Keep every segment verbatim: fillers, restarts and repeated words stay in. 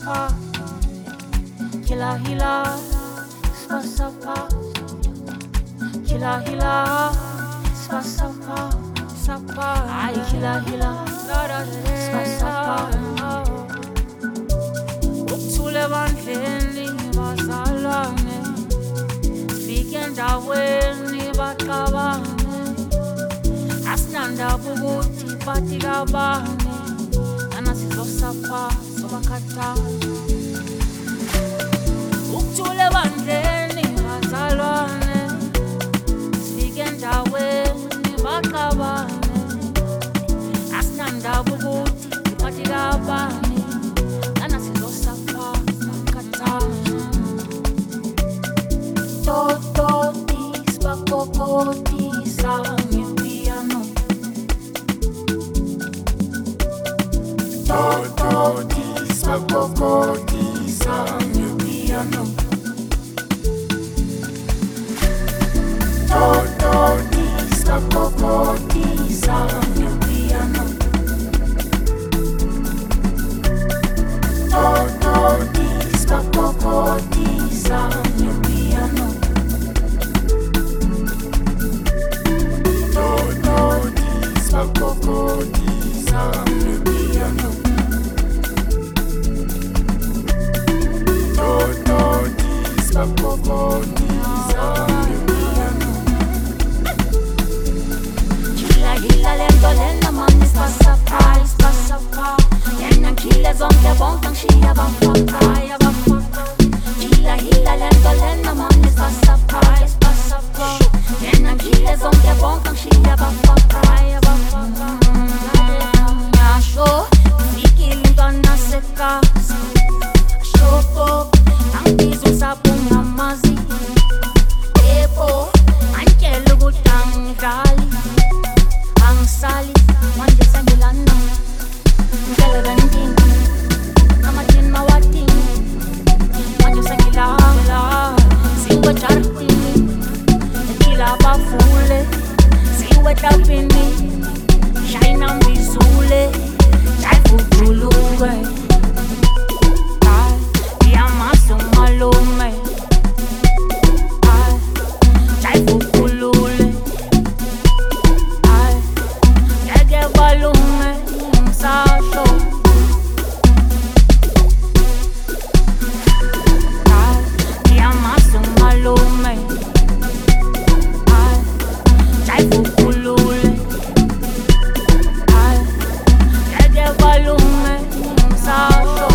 sapa, kila hila, spa sapa, kila hila, spa sapa, sapa, ay kila hila, spa sapa. Ukuthule bandleni bazalwane, fike endaweni baxabane, asinanda ukuthi bathi kabane, nana sizosapha sobakhathana. Ukuthule bandleni bazalwane, fike endaweni baxabane, asinanda ukuthi bathi kabane, nana sizosapha sobakhathana. Tototis pacocotis al mio piano. Tototis pacocotis al mio piano. Tototis pacocotis al mio piano. Tototis pacocotis al mio piano. Tototis pacocotis al mio piano. Tototis pacocotis al mio piano. Gila gila lento lento man spassa pa spassa pa. Yenna kille zonke bonkan shia ba fa ya ba fa. Gila gila lento lento man spassa pa spassa pa. Yenna kille zonke bonkan shia ba fa ya ba fa. Ya sho fikili donna seka. Shoko angizo sabunga mazi. Epo anjelo gutang dali. Ang sali manje sangilana. Ngela banding namatin mawating. Manje sangilala siwa charti. Kila bafule siwa tapini. Shaina mbizule jai futuluwe. Malume, ay, jai fukulule, ay, yege balume, msasho, ay, yamasu malume, ay, jai fukulule, ay, yege balume, msasho.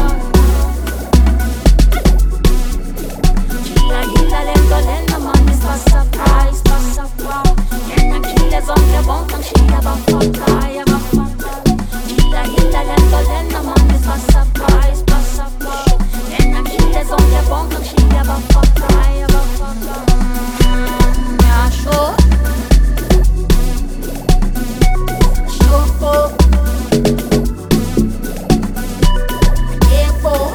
Lento man spassa pa spassa pa. Yenna kille zonke bonkan shia ba fa ya ba fa. Gila gila lento lento man spassa pa spassa pa. Yenna kille zonke bonkan shia ba fa ya ba fa. Ya sho shoko epo.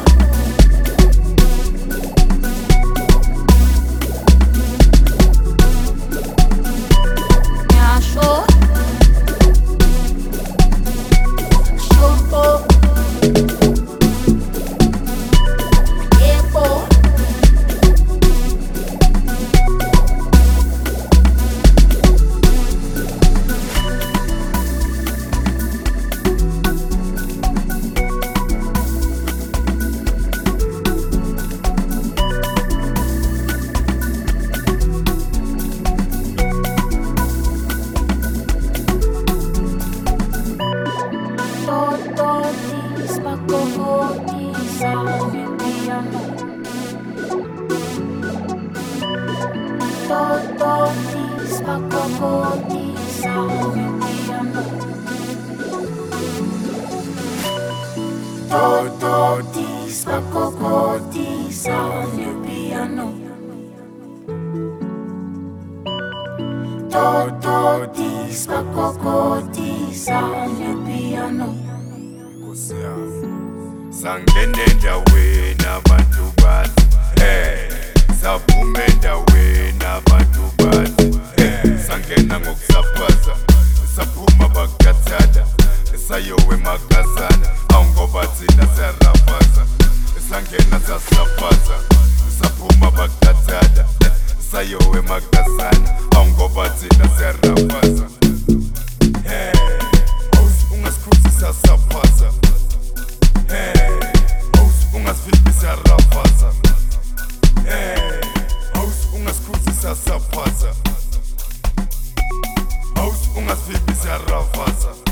Tototis pacocotis al mio piano. Tototis pacocotis al mio piano. Tototis pacocotis al mio piano. Tototis pacocotis al mio piano. Sangene endaweni abantu bathi hey, saphume endaweni abantu bathi hey, sangena ngokusaphaza saphuma bakathatha sayowe makazana awungoba thina siyarafaza ravasa